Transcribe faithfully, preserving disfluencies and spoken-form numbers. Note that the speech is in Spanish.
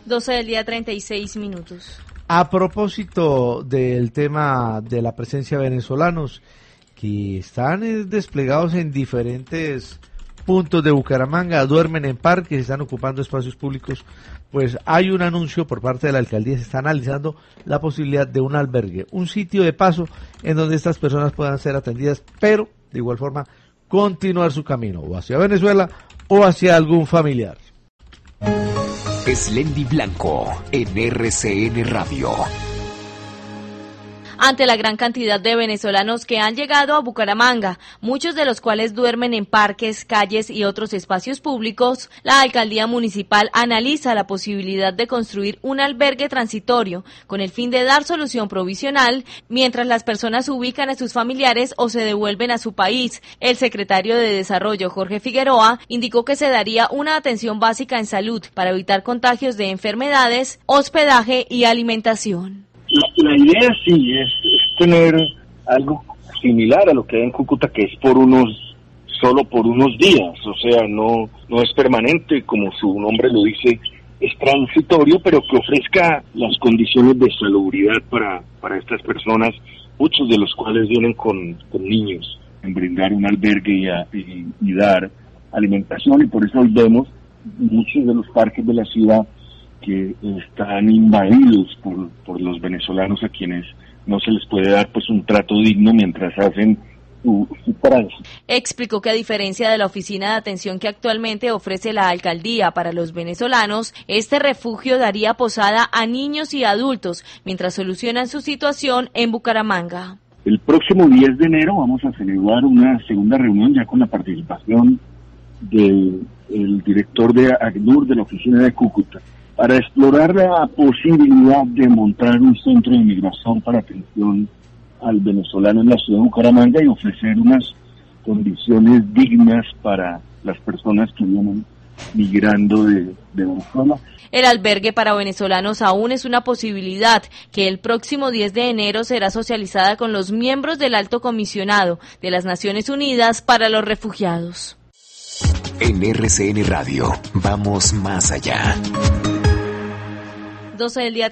doce del día, treinta y seis minutos. A propósito del tema de la presencia de venezolanos que están eh, desplegados en diferentes puntos de Bucaramanga, duermen en parques, están ocupando espacios públicos, pues hay un anuncio por parte de la alcaldía, se está analizando la posibilidad de un albergue, un sitio de paso en donde estas personas puedan ser atendidas, pero de igual forma continuar su camino, o hacia Venezuela o hacia algún familiar. Eslendi Blanco, en R C N Radio. Ante la gran cantidad de venezolanos que han llegado a Bucaramanga, muchos de los cuales duermen en parques, calles y otros espacios públicos, la alcaldía municipal analiza la posibilidad de construir un albergue transitorio con el fin de dar solución provisional mientras las personas ubican a sus familiares o se devuelven a su país. El secretario de Desarrollo, Jorge Figueroa, indicó que se daría una atención básica en salud para evitar contagios de enfermedades, hospedaje y alimentación. La, la idea sí es, es tener algo similar a lo que hay en Cúcuta, que es por unos, solo por unos días, o sea, no, no es permanente, como su nombre lo dice, es transitorio, pero que ofrezca las condiciones de salubridad para, para estas personas, muchos de los cuales vienen con, con niños, en brindar un albergue y, a, y, y dar alimentación, y por eso hoy vemos muchos de los parques de la ciudad que están invadidos por, por los venezolanos a quienes no se les puede dar pues un trato digno mientras hacen su, su tránsito. Explicó que a diferencia de la oficina de atención que actualmente ofrece la alcaldía para los venezolanos, este refugio daría posada a niños y adultos mientras solucionan su situación en Bucaramanga. El próximo diez de enero vamos a celebrar una segunda reunión ya con la participación del director de ACNUR de la oficina de Cúcuta, para explorar la posibilidad de montar un centro de inmigración para atención al venezolano en la ciudad de Bucaramanga y ofrecer unas condiciones dignas para las personas que vienen migrando de, de Venezuela. El albergue para venezolanos aún es una posibilidad que el próximo diez de enero será socializada con los miembros del Alto Comisionado de las Naciones Unidas para los Refugiados. En R C N Radio, vamos más allá. doce del día.